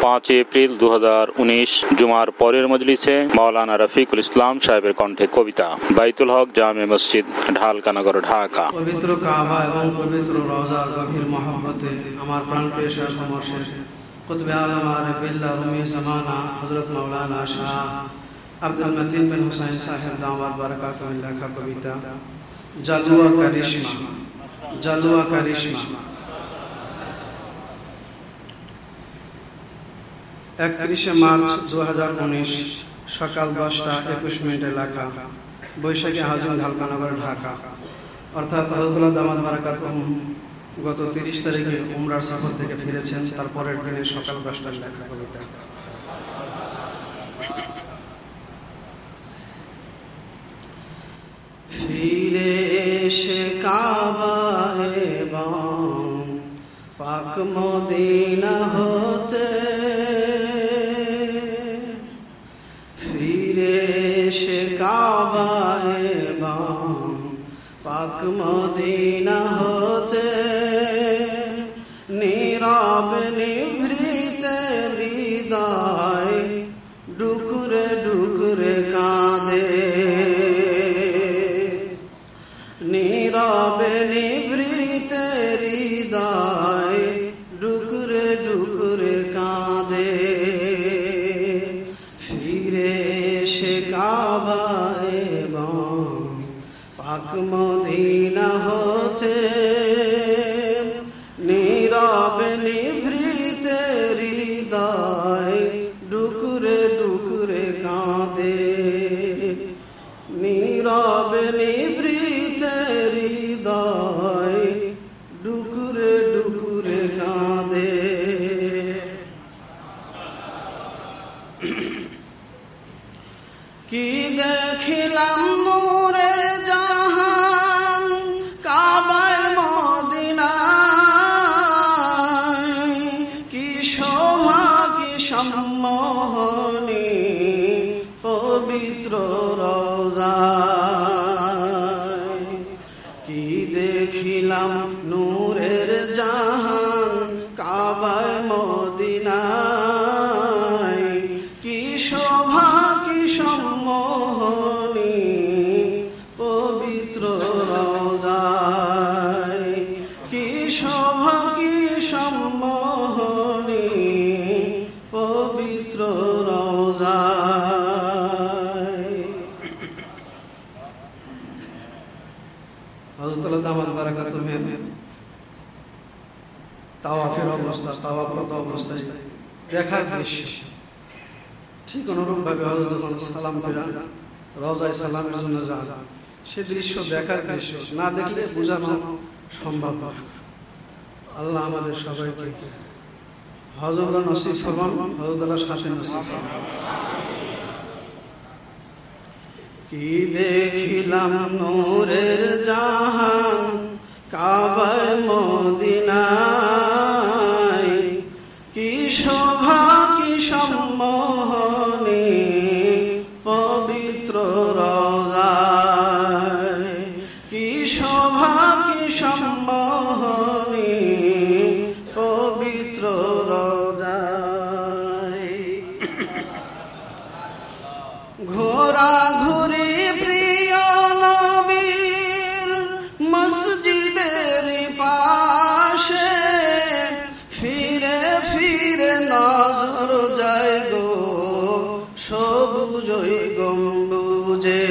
5 April 2019 জুমার পরের মজলিসে মাওলানা রফিকুল ইসলাম সাহেবের কণ্ঠে কবিতা। বাইতুল হক জামে মসজিদ, ঢালকানগর, ঢাকা। পবিত্র কাবা এবং পবিত্র রওজার গভীর মহব্বতে আমার প্রাণপ্রিয় সমর্শেষ কুতুবে আলম আরিফ বিল্লাহ রুমি জামানা হযরত মাওলানা শাহ আব্দুল মতিন বিন হুসাইন সাহেব দামাত বারাকাতুহু লেখা কবিতা জালওয়া কারিশমা। জালওয়া কারিশমা 31 মার্চ 2019 সকাল 10:21 লেখা, বৈশাখী হাজুন, ঢালকানগর, ঢাকা। অর্থাৎ হযরতুল্লাহ দামাত বারাকাতুহু গত 30 তারিখে উমরার সফর থেকে ফিরেছেন। তারপরের দিনে সকাল 10টার লেখা কবিতা। ফিরে এসে কাবা এবং পাক মদিনা হতে, ফিরে এসে কাবা এবং পাক মদিনা হতে, নীরব নিভৃত হৃদয় ডুকরে ডুকরে কাঁদে, নীরব নিভৃত হৃদয় ডুকরে ডুকরে কাঁদে। ফিরে এসে কাবা এবং পাক মদিনা হতে, নীরব নিভৃত হৃদয় ডুকরে ডুকরে কাঁদে, নীরব নিভৃত হৃদয় ডুকরে ডুকরে কাঁদে। কি দেখিলাম নূরের জাহান কাবায় মদিনায়, কি শোভা কি সম্মোহনী পবিত্র রওজায়। কি দেখিলাম নূরের জাহান কাবায় মদিনায়, কি শোভা কি সম্মোহনী পবিত্র রওজায়, কি শোভা কি সম্মোহনী পবিত্র রওজায়। হযরতুল্লাহ দামাত বারাকাতুহু তাওয়াফের অবস্থা, তাওয়াফরত অবস্থায় দেখার দৃশ্য। ঠিক অনুরূপ ভাবে হযরত যখন সালাম ফেরা রওজায় সালামের জন্য যান, সে দৃশ্য দেখার দৃশ্য, না দেখলে বোঝানো সম্ভব না। আল্লাহ আমাদের সবাইকে হযরত নসিব ফরমান, হযরতুল্লাহর সাথে নসিব ফরমান। কি দেখিলাম নূরের জাহান কাবায় মদিনায়, কি শোভা কি সম্মোহনী পবিত্র রওজায়, কি শোভা কি সম্মোহনী পবিত্র রওজায়। ঘোরা ঘুরি প্রিয় নবীর মসজিদের পাশে, ফিরে ফিরে নজর যায় গো সবুজই গম্বুজে।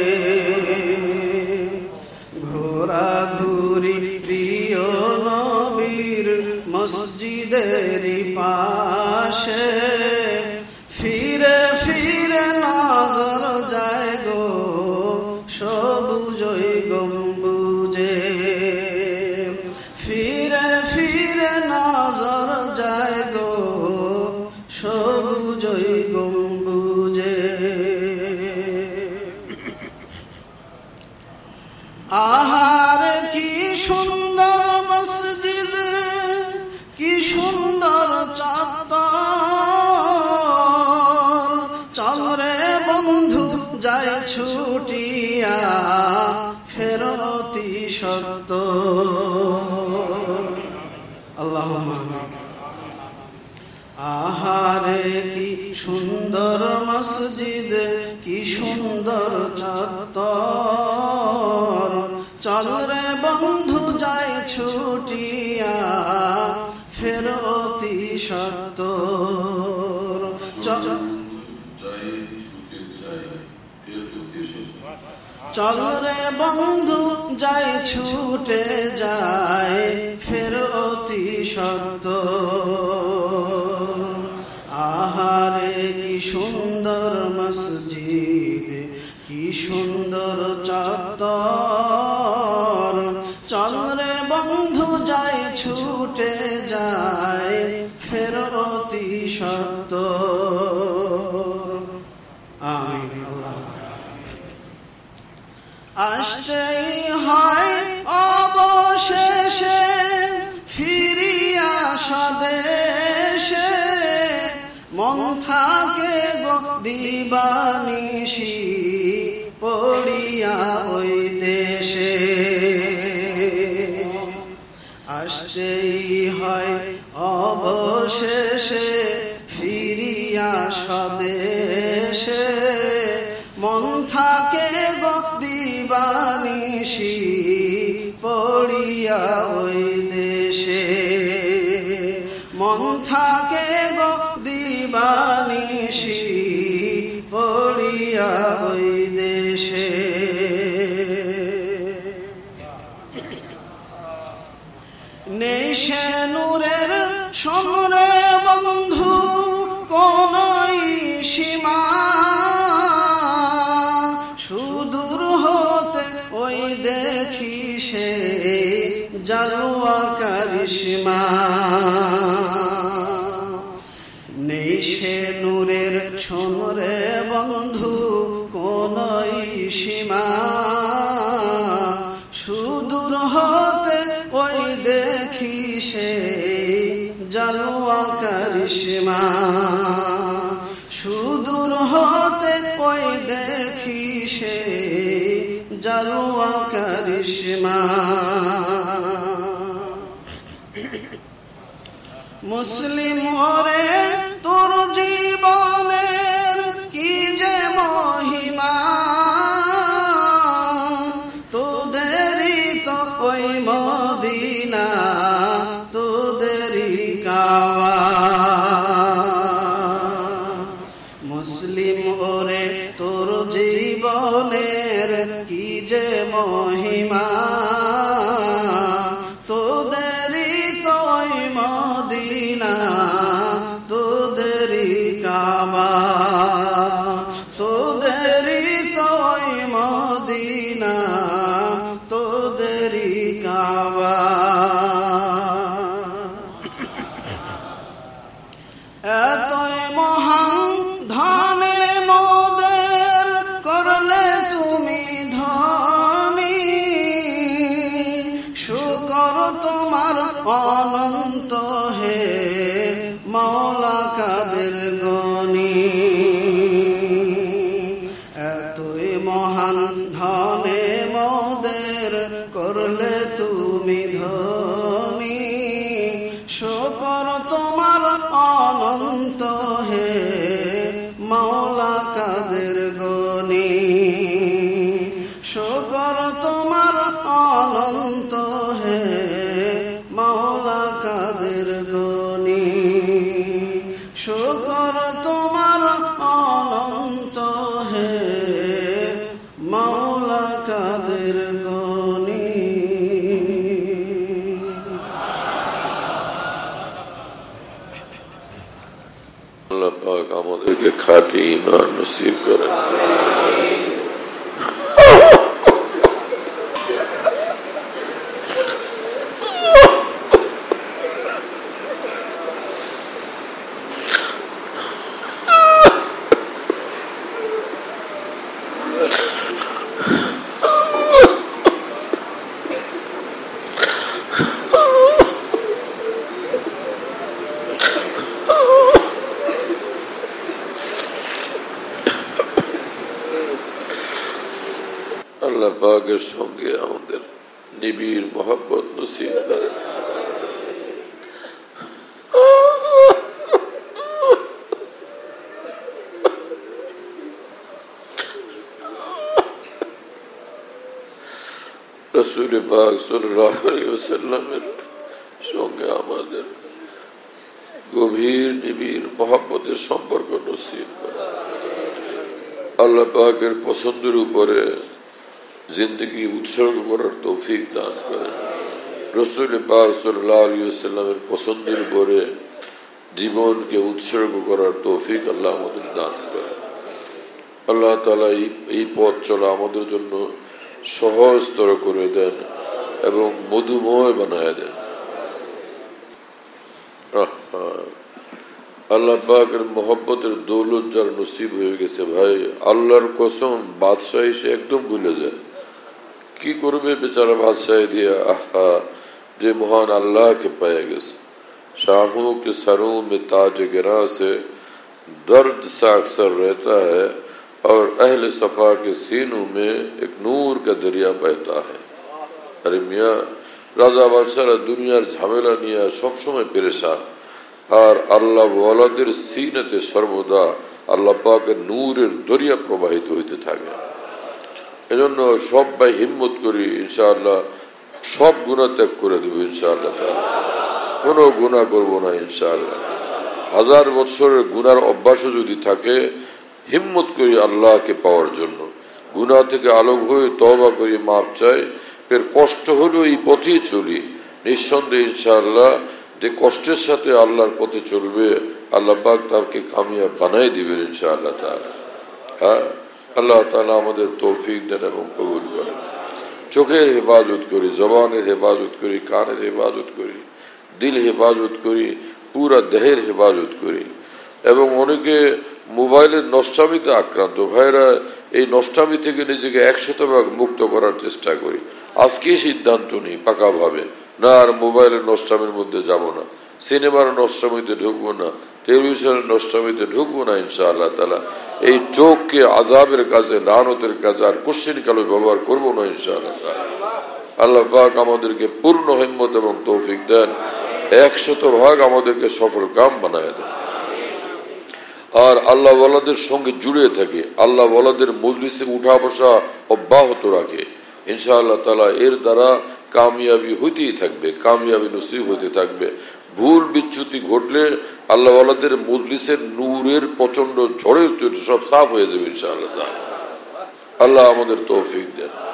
ঘোরা ঘুরি প্রিয় নবীর মসজিদের পাশে, ফিরে ফিরে নজর যায় গো সবুজই গম্বুজে, ফিরে ফিরে নজর যায় গো সবুজই গম্বুজে। আহার কি সুন্দর মসজিদ, কি সুন্দর চত্বর, চন্দ্রে বন্ধু যায় ছুটিয়া ফেরতি সত্য। আল্লাহুম্মা আমিন। আহা আহারে কি সুন্দর মসজিদ, কি সুন্দর চত্বর, চল রে বন্ধু যাই ছুটিয়া ফের অতি সত্বর। চল রে বন্ধু যাই ছুটে যায় ফের অতি সত্বর। আহারে কি সুন্দর মসজিদ, কি সুন্দর চত্বর, চল রে বন্ধু যাই ছুটে যায় ফের অতি সত্বর। আমিন। আল্লাহ আসতেই হয় অবশেষে ফিরিয়া স্বদেশে, মন থাকে গো দিবানিশি পড়িয়া ওই দেশে। আসতেই হয় অবশেষে ফিরিয়া স্বদেশে, মন থাকে গো দিবানিশি পড়িয়া ওই দেশে। মন থাকে গো দিবানিশি পড়িয়া ওই দেশে। নেই সে নূরের সঙ্গে বন্ধু কোনই সীমা, সুদূর হতে ওই দেখি সে জালওয়া কারিশমা। নেই সে নূরের সঙ্গে বন্ধু কোনই সীমা, সুদূর হতে ওই দেখি সে জালওয়া কারিশমা। সুদূর হতে ওই দেখি সে জালওয়া কারিশমা। মুসলিম ওরে তোর জীবনের কি যে মহিমা, তোদেরই তো ওই মদিনা তোদেরই কাওয়া। মুসলিম ওরে তোর জীবনের কি যে মহিমা, তোদেরই তো ওই মদিনা তোদেরই কাবা। তোদেরই তো ওই মদিনা তোদেরই কাবা। এতই মহান ধনে মোদের করলে তুমি ধনী, শুকর তোমার অনন্ত হে মাওলা কাদের গনি। এতই মহান ধনে মোদের করলে তুমি ধনী, শুকর তোমার অনন্ত হে মাওলা কাদের গনি। শুকর তোমার অনন্ত হে মাওলা কাদের গনি। শুকর তোমার অনন্ত হে মাওলা কাদের গনি। আল্লাহ পাক আমাদেরকে খাঁটি ঈমান নসিব করেন। আল্লাহ পাকের সঙ্গে আমাদের নিবিড় মহব্বত নসিব করেন। রাসূল পাক সাল্লাল্লাহু আলাইহি ওয়াসাল্লামের সঙ্গে আমাদের গভীর নিবিড় মহব্বতের সম্পর্ক নসিব করে। আল্লাহ পাকের পছন্দের উপরে জিন্দগি উৎসর্গ করার তৌফিক দান করেন। রাসূল পাক সাল্লাল্লাহু আলাইহি ওয়াসাল্লামের পছন্দের উপরে জীবনকে উৎসর্গ করার তৌফিক আল্লাহ আমাদের দান করেন। আল্লাহ তাআলা এই পথ চলা আমাদের জন্য সহজতর করে দেন এবং মধুময় বানায় দেন। আল্লাহ পাকের মহব্বতের দৌলত যার নসিব হয়ে গেছে ভাই, আল্লাহর কসম বাদশাহী সে একদম ভুলে যায়। কি করবে বেচারা বাদশাহী দিয়ে? আহা, যে মহান আল্লাহকে পেয়ে গেছে। शाहों के सरों में ताज गिरा से दर्द सा अक्सर रहता है और अहले सफा के सीनों में एक नूर का दरिया बहता है। अरे मियाँ, राजा बादशाह दुनियार झमेला निये सब समय परेशान और আল্লাহ ওয়ালাদের সিনেতে সর্বদা আল্লাহ পাকের নূরের দরিয়া প্রবাহিত হইতে থাকে। এজন্য সবাই হিম্মত করি, ইনশাআল্লাহ সব গুনাহ ত্যাগ করে দেব ইনশাআল্লাহ। কোনো গুনাহ করব না ইনশাআল্লাহ। 1000 বছরের গুনার অভ্যাসও যদি থাকে, হিম্মত করি আল্লাহকে পাওয়ার জন্য। গুনাহ থেকে আলোক হয়ে তওবা করি, মাপ চাই, ফের কষ্ট হলেও এই পথেই চলি। নিঃসন্দেহে ইনশাআল্লাহ যে কষ্টের সাথে আল্লাহর পথে চলবে, আল্লাহ পাক তাকে কামিয়াব বানাই দিবেন ইনশাআল্লাহ তাআলা। হ্যাঁ, আল্লাহ তাআলা আমাদের তৌফিক দেন এবং কবুল করেন। চোখের হেফাজত করি, জবানের হেফাজত করি, কানের হেফাজত করি, দিল হেফাজত করি, পুরা দেহের হেফাজত করি। এবং অনেকে মোবাইলের নষ্টামিতে আক্রান্ত ভাইরা, এই নষ্টামি থেকে নিজেকে 100% মুক্ত করার চেষ্টা করি। আজকেই সিদ্ধান্ত নিই পাকাভাবে, না আর মোবাইলের নষ্টামির মধ্যে যাব না, সিনেমার নষ্টামিতে ঢুকবো না, টেলিভিশনের নষ্টামিতে ঢুকবো না ইনশাআল্লাহ তাআলা। এই চোখকে আযাবের কাজে, লানতের কাজে আর কোশ্চিন কালে ব্যবহার করবো না ইনশাআল্লাহ তাআলা। আল্লাহ পাক আমাদেরকে পূর্ণ হিম্মত এবং তৌফিক দেন, 100% আমাদেরকে সফল কাম বানায় দেন। আর আল্লাহ ওয়ালাদের সঙ্গে জুড়ে থাকে, আল্লাহ ওয়ালাদের মজলিসে উঠা বসা অব্যাহত রাখে ইনশাআল্লাহ তাআলা। এর দ্বারা কামিয়াবি হইতেই থাকবে, কামিয়াবি নসিব হইতে থাকবে। ভুল বিচ্যুতি ঘটলে আল্লাহ ওয়ালাদের মজলিসের নূরের প্রচন্ড ঝড়ে সব সাফ হয়ে যাবে ইনশাআল্লাহ তাআলা। আল্লাহ আমাদের তৌফিক দেন।